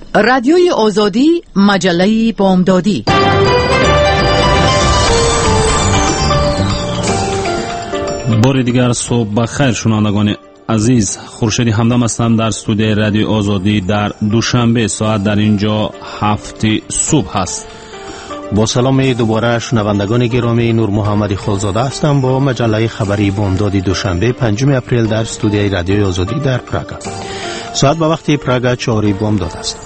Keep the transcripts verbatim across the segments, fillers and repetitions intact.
رادیوی آزادی، مجله بامدادی. بار دیگر صبح بخیر شنوندگان عزیز، خورشید همدم هستم در استودیوی رادیو آزادی در دوشنبه. ساعت در اینجا هفت صبح هست. با سلام دوباره شنوندگان گرامی، نور محمدی خالزاده هستم با مجله خبری بامدادی دوشنبه پنجم اپریل در استودیوی رادیو آزادی در پراگ. ساعت به وقت پراگ چهار بامداد است.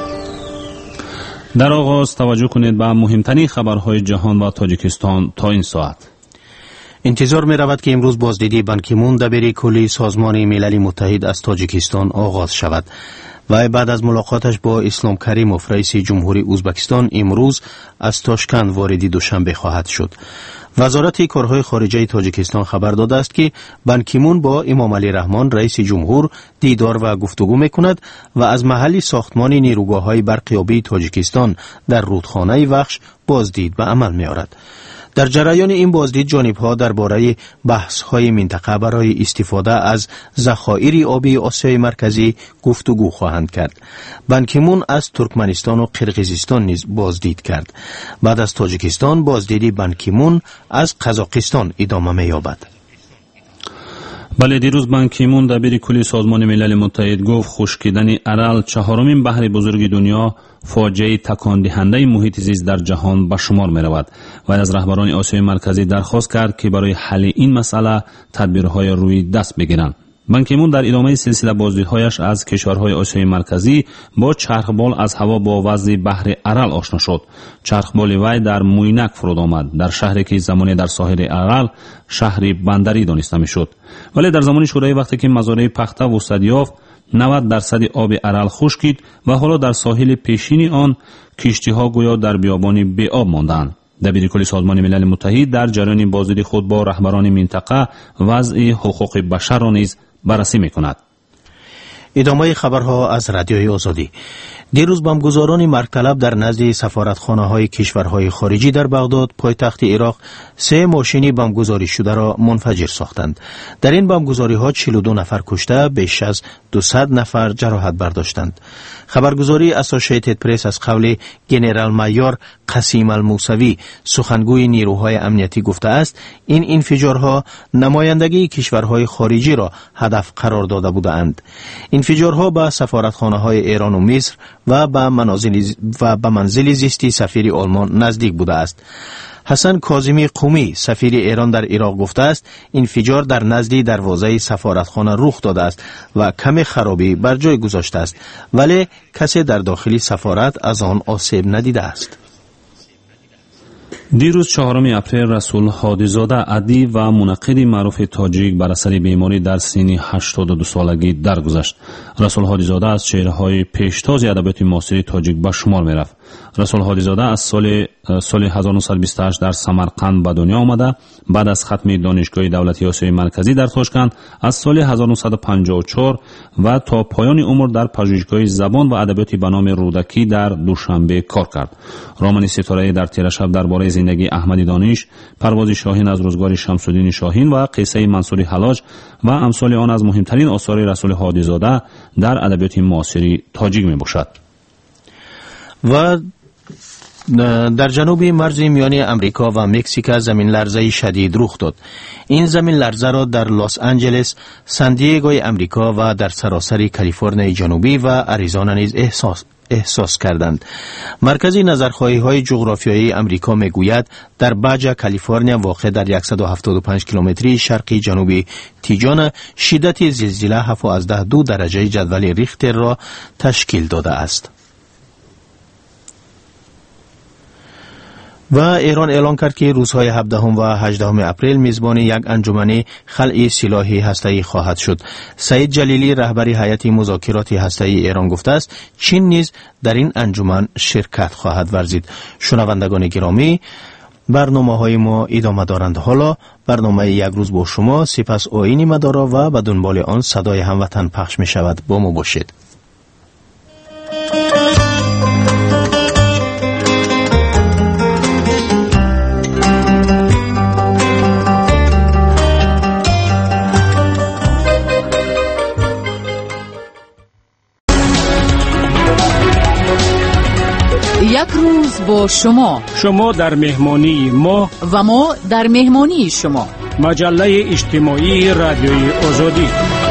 در آغاز توجه کنید به مهمترین خبرهای جهان و تاجیکستان تا این ساعت. انتظار می رود که امروز بازدیدی بان کی مون دبیر کلی سازمان ملل متحد از تاجیکستان آغاز شود و بعد از ملاقاتش با اسلام کریموف رئیس جمهوری ازبکستان امروز از تاشکند واردی دوشنبه خواهد شد. وزارت کارهای خارجه تاجیکستان خبر داده است که بان کی مون با امام علی رحمان رئیس جمهور دیدار و گفتگو میکند و از محل ساختمان نیروگاه‌های برقیابی تاجیکستان در رودخانه وخش بازدید به عمل می‌آورد. در جریان این بازدید جانب‌ها درباره بحث‌های منطقه برای استفاده از ذخایر آبی آسیای مرکزی گفتگو خواهند کرد. بان کی مون از ترکمنستان و قرقیزستان نیز بازدید کرد. بعد از تاجیکستان بازدیدی بان کی مون از قزاقستان ادامه می‌یابد. بله، دیروز بان کی مون دبیر کلی سازمان ملل متحد گفت خشکیدن ارال چهارمین بحر بزرگ دنیا فاجعه تکان دهنده محیط زیست در جهان به شمار می رود و از رهبران آسیای مرکزی درخواست کرد که برای حل این مسئله تدبیرهای روی دست بگیرند. بان کی مون در ادامه سلسله بازدیدهایش از کشورهای آسیای مرکزی با چرخبال از هوا با وضع بحر ارال آشنا شد. چرخبال وی در موینک فرود آمد، در شهری که زمانی در ساحل ارال شهری بندری دانسته می شد. ولی در زمان شورای وقتی که مزارع پخته وسعت یافت، نود درصد آب ارال خشکید و حالا در ساحل پیشین آن کشتی‌ها گویا در بیابان بی آب ماندند. دبیر کل سازمان ملل متحد در جریان بازدید خود با رهبران منطقه وضع حقوق بشر را نیز بررسی می‌کند. ادامه خبرها از رادیوی آزادی. دیروز بمبگذاران مرگطلب در نزد سفارتخانه‌های کشورهای خارجی در بغداد پایتخت عراق سه ماشین بمبگذاری شده را منفجر ساختند. در این بمبگذاری‌ها چهل و دو نفر کشته، بیش از دویست نفر جراحت برداشتند. خبرگزاری اسوسییتد پرس از قول گنرال مایور قسیم الموسوی سخنگوی نیروهای امنیتی گفته است این انفجارها نمایندگی کشورهای خارجی را هدف قرار داده بودند. انفجارها به سفارتخانه‌های ایران و مصر و به منازل و به منزل زیستی سفیر آلمان نزدیک بوده است. حسن کاظمی قومی سفیر ایران در عراق گفته است انفجار در نزد دروازه سفارتخانه رخ داده است و کم خرابی بر جای گذاشته است، ولی کسی در داخل سفارت از آن آسیب ندیده است. دیروز چهارم اپریل رسول هادیزاده ادی و منقد معروف تاجیک بر اثر بیماری در سن هشتاد و دو سالگی درگذشت. رسول هادیزاده از چهره‌های پیشتاز ادبیات معاصر تاجیک به شمار می‌رفت. رسول هادیزاده از سال سال هزار و نهصد و بیست و هشت در سمرقند به دنیا آمده. بعد از ختم دانشگاه دولتی آسیای مرکزی در تاشکند از سال هزار و نهصد و پنجاه و چهار و تا پایان عمر در پژوهشگاه زبان و ادبیات به نام رودکی در دوشنبه کار کرد. رمان ستاره در تیره شب درباره زندگی احمدی دانش، پرواز شاهین از روزگار شمس‌الدین شاهین و قصه منصور حلاج و امثال آن از مهمترین آثار رسول هادیزاده در ادبیات معاصر تاجیک میباشد. و در جنوب مرز میان امریکا و مکزیک زمین لرزه شدید رخ داد. این زمین لرزه را در لس آنجلس، سان دیگوی امریکا و در سراسر کالیفرنیا جنوبی و آریزونا نیز احساس احساس کردند. مرکز نظرخواهی های جغرافیایی امریکا میگوید در باجا کالیفرنیا واقع در صد و هفتاد و پنج کیلومتری شرقی جنوبی تیجان شدت زلزله هفت و دو درجه جدول ریختر را تشکیل داده است. و ایران اعلان کرد که روزهای هفدهم و هجدهم اپریل میزبان یک انجمن خلع سلاح هسته‌ای خواهد شد. سعید جلیلی رهبر هیئت مذاکرات هسته‌ای ایران گفته است چین نیز در این انجمن شرکت خواهد ورزید. شنوندگان گرامی، برنامه‌های ما ادامه دارند. حالا برنامه یک روز با شما، سپس آیین مدارا و به دنبال آن صدای هموطن پخش می شود. با ما باشید. یک روز با شما، شما در مهمانی ما و ما در مهمانی شما. مجله اجتماعی رادیوی آزادی.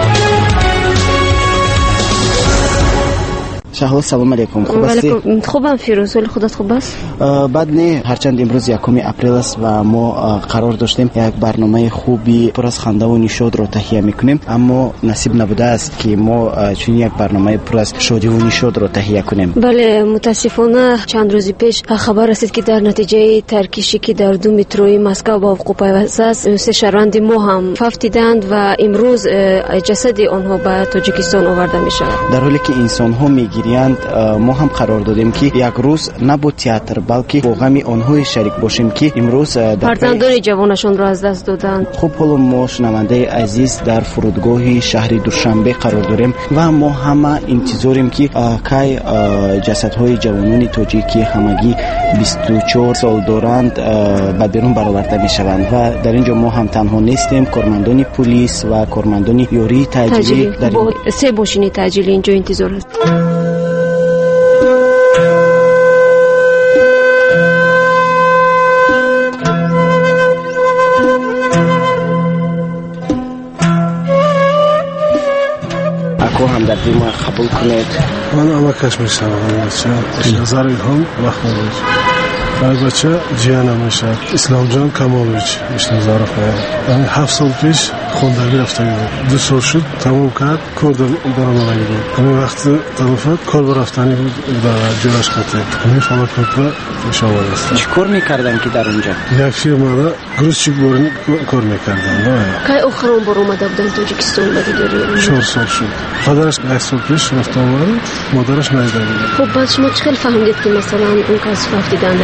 شهلا سلام علیکم. خوب هستی؟ خوبم فیروز. ولی خودت خوب است؟ بعد نه، هرچند امروز یکم اپریل است و ما قرار داشتیم یک برنامه خوبی پر از خنده و نشاط را تهیه میکنیم، اما نصیب نبوده است که ما چون یک برنامه پر از شادی و نشاط را تهیه کنیم. بله، متاسفانه چند روز پیش خبر رسید که در نتیجه ترکشی که در دو متروی مسکو با وقوع پیوسته است، سه شهروند ما هم ففتیدند و امروز جسد آنها به تاجیکستان آورده می شود. در حالی که انسان ها میگیرند، ما هم قرار دادیم که یک روز نه با تئاتر بلکه با غم آنها شریک باشیم که امروز فرزندان جوانشان را از دست دادند. خب حالا ما شنونده عزیز در فرودگاه شهر دوشنبه قرار داریم و ما همه انتظاریم که کی جسدهای جوانان تاجیکی همگی بیست و چهار سال دارند به بیرون برآورده میشوند و در اینجا ما هم تنها نیستیم. کارمندان پلیس و کارمندان یوری تاجیلی در با سه ماشین تاجیلی اینجا انتظار است. هم در ما قبول کنید. من امکش میشم بچه نظر هم وقت میشه برای بچه جیان میشه اسلام جان کمالویچ میشه نظر خواهد. هفت سال پیش خوندگی رفته بود، دو سال شد تمام کرد، کار برآمدگی بود. همین وقت طرفت کار برفتنی بود در جلش خطه همین فلاکت را پیش آورده است. چی کار میکردن که در اونجا؟ یک فیرما را گروزچیک بارین کار میکردن. که اخران بار اومده بودن تاجیکستان بدیداری؟ چهار سال شد. پدرش یک سال پیش رفته آمده، مادرش نیده بود. خب بعد شما چه خیلی فهمیدید که مثلا اون کس ففتیدن در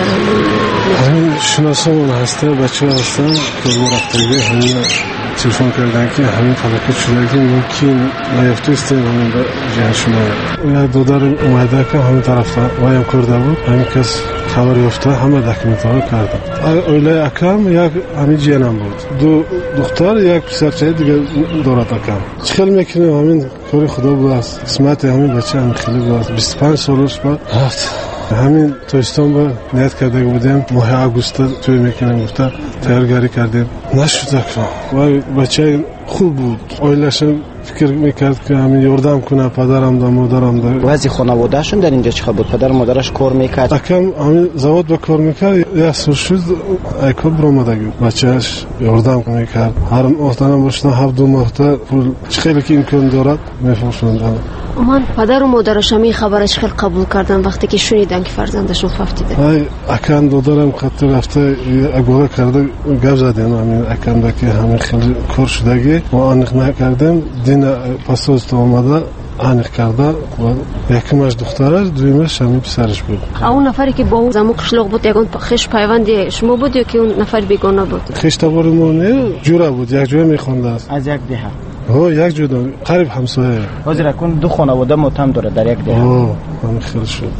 همین شناسان هسته، بچه هستن کار برفتگی همین تلفن کردن که همین فلاکت شده که ممکن نیفته است همین به جهان شما. یک دادر اومده که همین طرف وایم کرده بود، همین کس خبر یافته همه دکمنت ها کردن. اوله اکم یک همین جیانم بود، دو دختر یک پسرچه دیگه دارد اکم. چه خیلی میکنیم همین کاری خدا بود است. قسمت همین بچه همین خیلی بود است. بیست و پنج سالش بود رفت. همین تایستان با نیت کرده بودیم ماه آگوست توی میکنیم گفته تیارگاری کردیم نشد اکرام و بچه خوب بود. اویلشون فکر میکرد که همین یاردم کنه پدرم دا مادرم دا. وضع خانوادهشون در اینجا چه بود؟ پدر مادرش کار میکرد؟ اکم همین زواد با کار میکرد، یک سال شد ایکا برآمدگی بچهش یاردم میکرد. هر ماهتنم باشن هفت دو ماهته پول خیلی که امکان دارد میفروشوندن. من پدر و مادرش همین خبرش خیلی قبول کردن وقتی که شنیدن که فرزندشون ففتیده. ای اکن دادرم خط رفته اگوره کرده گپ زدن همین اکن دا که همین خیلی کار شدگی ما آنق نکردیم دین پاسوز تو آمده آنق کرده و یکمش دخترش دویمش همین پسرش بود. اون نفری که با اون زمو قشلوق بود یگان خش پیوند شما بود یا که اون نفر بیگانه بود؟ خش تبار مونه جوره بود، یک جوره میخونده است از یک دهه. ها یک جدا قریب همسایه. حاضر کن دو خانواده متهم داره در یک دهه. ها همین خیلی شد.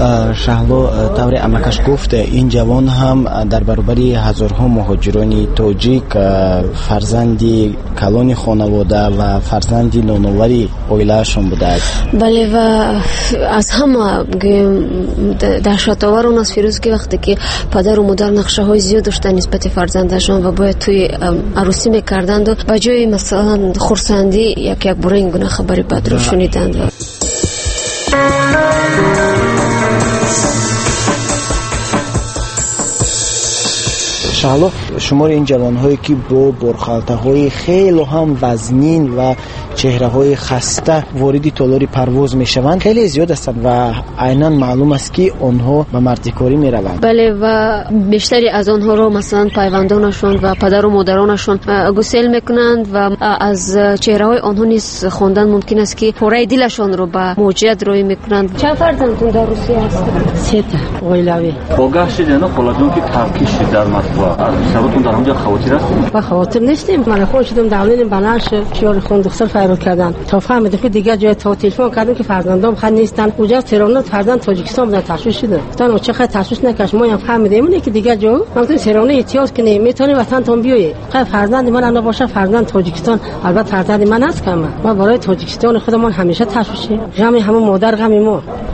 شهلا طور امکش گفت این جوان هم در برابر هزارها مهاجران تاجیک فرزندی کلان خانواده و فرزندی نونوری اویلهشون بوده است. بله و از همه دهشت‌آور اون از فیروز که وقتی که پدر و مادر نقشه های زیاد داشتن نسبت فرزندشون و باید توی عروسی میکردند و به جای مثلا خرسندی یک یک باره این گونه خبری بد رو شنیدند. شهلا شمار این جوان‌هایی که با برخالت‌های خیلی هم وزنین و چهره‌های خسته وارد تالار پرواز می‌شوند خیلی زیاد هستند و عیناً معلوم است که آنها به مردکاری می‌روند. بله و بیشتری از آنها را مثلا پیوندانشون و پدر و مادرانشون گسیل می‌کنند و از چهره‌های آنها نیز خواندن ممکن است که پاره دلشان رو به موجیت روی می‌کنند. چند فرزندتون در روسیه هستند؟ سه تا اویلاوی. باگاش دیدن خلاجون که ترکیش در مسکو. شبتون در اونجا خواطر هستین؟ با خواطر نیستیم. من خود شدم دولین بناش چیار خون دختر فایرو کردن. تا فهمیدم که دیگه جای تا تلفن کردم که فرزندام خود نیستن. اونجا تهران فرزند تاجیکستان بودن تشویش شده. تا چه خیلی تشویش نکش ما هم فهمیدیم اینه که دیگه جو من تو تهران احتیاط کنی میتونی وطن تون بیوی. خیلی فرزند من انا باشه فرزند تاجیکستان البته فرزند من است که من برای تاجیکستان خودمون همیشه تشویشی. غم همون مادر غم ما.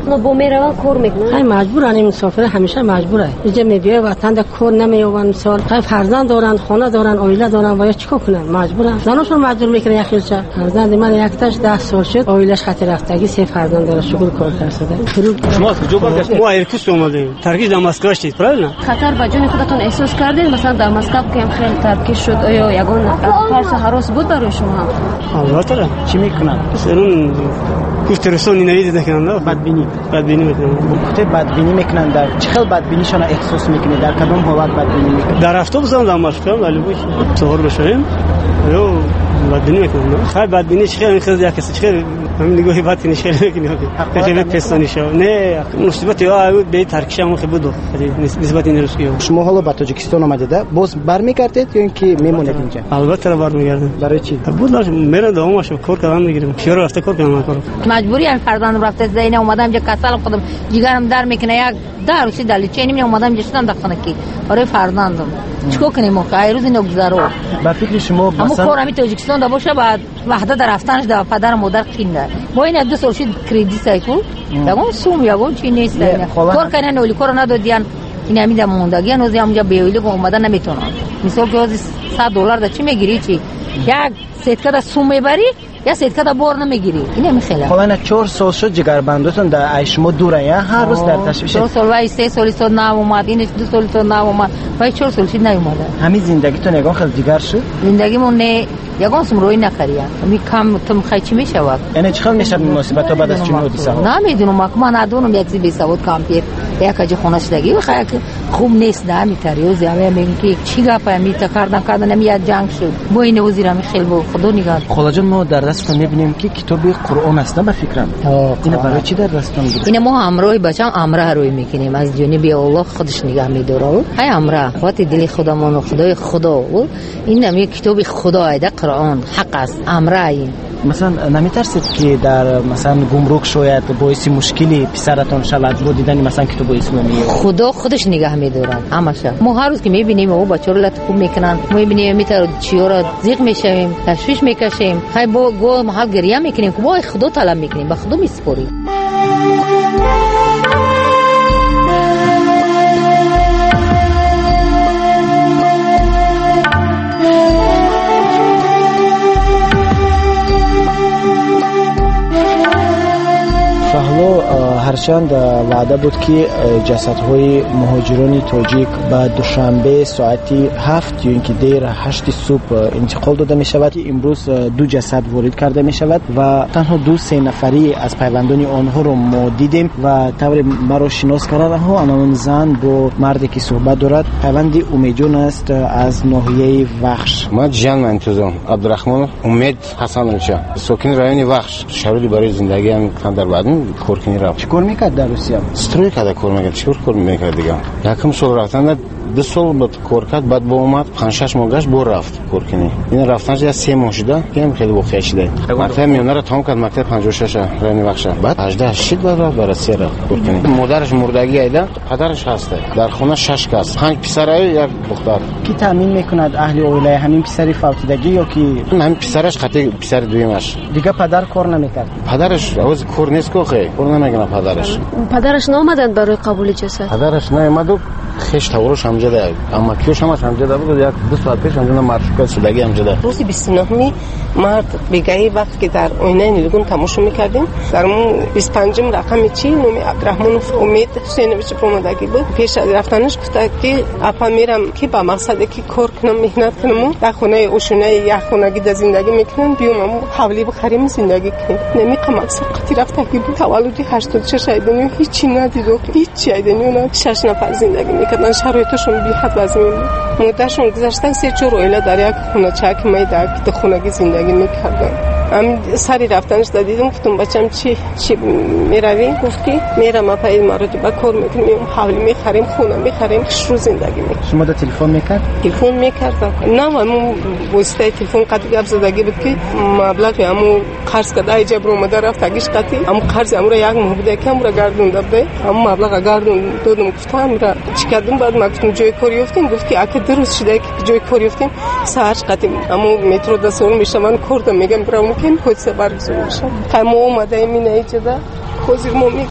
وقت با میرون کار میکنن. های مجبورن این مسافر همیشه مجبوره. اینجا میبیه وطن در کار نمیوان مثال. های فرزند دارن، خانه دارن، عائله دارن و یا چیکار کنن؟ مجبورن. زناشون مجبور میکنه یخیلچه. فرزند من یکتاش ده سال شد. عائلش خاطر رفتگی سه فرزند داره. شغل کار کرده. شما کجا کار کردید؟ ما ایرکوتسک اومدیم. ترکیش دماسکو شدید. پرال خطر به جون خودتون احساس کردید؟ مثلا دماسکو که خیلی ترکیش شد آیا یگان فرص هراس بود برای شما؟ البته. چی میکنن؟ سرون کوفترسونی نوید دکنن. بدبینی. بدبینی میکنن. وقتی بدبینی میکنن در چه خیلی بدبینیشون احساس میکنه؟ در کدوم حالت بدبینی میکنن؟ در اتوبوس هم دماسکو ولی بود. سوار بشیم. یو بدبینی میکنن. خیلی بدبینی خیلی خیلی یک کسی خیلی همین نگاهی باتی نشه میکنه. خیلی پستانی شو. نه مصیبت یا به ترکیش هم خیلی بود. نسبت این روسیه. شما حالا به تاجیکستان آمدید؟ باز برمیگردید یا اینکه میمونید اینجا؟ البته برمیگردم. برای چی؟ بود لازم میرم دوامش کار کردن میگیرم. کیارو رفته کار کردن کار. مجبوری ان فرزندم رفته زینه اومدم اینجا کسالم خودم جیگرم در میکنه یک در روسی دلی چه نمیدونم اومدم اینجا شدم دخانه کی برای فرزندم چیکار کنیم ما روز نگذرو. با فکر شما مثلا همون کار همین تاجیکستان دا باشه بعد وحده در رفتنش دا پدر مادر خینده با این دو سال شد کردی سایکل یگون سوم یگون چی نیست کار کنن اولی کار ندادین این همین موندگی هنوز اونجا بیویلی اومدن نمیتونن مثال که صد دلار دا چی میگیری چی یک سیتکا دا سوم میبری یا سیتکا دا بار نمیگیری اینه میخیله خب اینا چهار سال شد جگربندتون در ایشما دوره یا هر روز در تشویش چهار سال وای سه سالی سال نه اومد این دو سالی سال نه اومد وای چهار سال شد نیومده همین زندگیتون یگان خیلی دیگر شد زندگیمون نه یگان سم روی نخریم می کم تم خی چی میشه وقت یعنی چه خیلی میشه مناسبت بعد از چنین حادثه ها نمیدونم من ندونم یک زی بیسواد کامپیوتر یک اجا خونش دگی بخیر خوب نیست نه میتریو زیامه میگن که چی گپه می تکردن کردن نمیاد جنگ شد با این وزیر می خیلی با خدا نگاه خاله جان ما در دستتون میبینیم که کتاب قرآن است به فکرم اینا برای چی در دستتون میگیرید اینا ما همراه بچم امره روی میکنیم از جانب الله خودش نگاه میداره های امره وقتی دل خودمون و خدای خدا و این نمی کتاب خدا ایده قرآن حق است امره این مثلا نمیترسید که در مثلا گمرک شاید باعث مشکلی پسرتون شود با دیدن مثلا کتاب اسلامی خدا خودش نگاه میداره همشه ما هر روز که میبینیم او بچه‌ها رو لطف میکنن ما میبینیم میتر چیا را زیق میشویم تشویش میکشیم های با گو محل گریه میکنیم که وای خدا طلب میکنیم به خدا میسپاریم هرچند وعده بود که جسدهای مهاجران تاجیک به دوشنبه ساعتی هفت یا اینکه دیر هشت صبح انتقال داده می شود امروز دو جسد وارد کرده می شود و تنها دو سه نفری از پیوندان آنها رو ما دیدیم و طور مرا شناس کردن ها آنان زن با مردی که صحبت دارد پیوندی امیدجان است از ناحیه وخش ما جان منتظم عبدالرحمن امید حسن رچا ساکن رایون وخش شهری برای زندگی هم در بعد کورکنی رفت کار میکرد در روسیه استروی کرده کار میکرد چطور کار میکرد دیگه یکم سال رفتن دو سال بعد کار کرد بعد با اومد پنج شش ماه گشت بر رفت کار کنی این رفتنش یا سه ماه شده که خیلی واقعی شده مکتب میونه رو تمام کرد مکتب پنجاه و شش رانی بخش بعد هجده شد بعد رفت برای سه رفت کار کنی مادرش مردگی ایده پدرش هسته در خونه شش کس پنج پسر یک دختر کی تامین میکند اهل اوله همین پسری فوتیدگی یا کی همین پسرش خاطر پسر دویمش دیگه پدر کار نمیکرد پدرش از کار نیست که خیلی کار نمیکنه پدرش پدرش نامدن برای قبول جسد پدرش نمیاد خیش تورش همجده اما کیوش هم همجده بود یک دو ساعت پیش همجده مرشکل شدگی همجده روز بیست و نهم مرد بگاهی وقت که در آینه نیلگون تماشا میکردیم در اون بیست و پنج رقم چی نوم عبدالرحمن امید حسینویچ پرومدگی بود پیش از رفتنش گفت که اپا میرم که با مقصد که کار کنم مهنت کنم در خونه اوشونه یک خونگی در زندگی میکنم بیام حوالی بخریم زندگی کنیم نمیخوام مقصد قطی رفته که بود تولدی هشتاد و شش ایدنی هیچی ندیدو هیچی ایدنی اونا شش نفر زندگی میکردن شرایطشون بی حد وضعی مدتشون گذشتن سه چهار اویله در یک خونه چک می در خونگی زندگی میکردن هم سری رفتنش دیدم گفتم بچم چی چی میروی گفت که میرم اپا این مارد با کار میکنم حوالی میخریم خونه میخریم شروع زندگی میکنم شما دا تلفن میکرد تلفن میکردم نه من واسطه تلفن قطعی گپ زدگی بود که مبلغ همو قرض کرده ای جبر اومده رفت اگیش قطعی همو قرض همو را یک ماه بوده که همو را گردونده بده همو مبلغ گردون دادم گفتم را چی کردم بعد ما گفتم جای کاری افتیم گفت که اگه درست شده که جای کاری افتیم سرچ قطعی همو مترو دستون میشه من کردم میگم برام که خود سبار گذاشتم خیلی اومده ایمینه ایجاده خوزیر مومی